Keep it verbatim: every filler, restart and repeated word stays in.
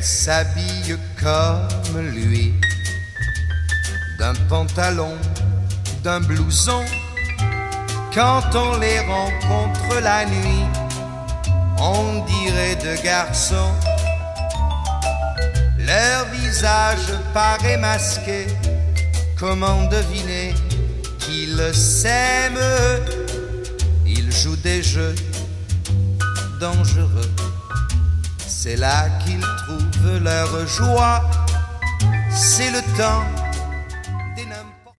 s'habillent comme lui, d'un pantalon, d'un blouson. Quand on les rencontre la nuit, on dirait deux garçons. Leur visage paraît masqué, comment deviner qu'ils s'aiment? Ils jouent des jeux dangereux, c'est là qu'ils trouvent leur joie. C'est le temps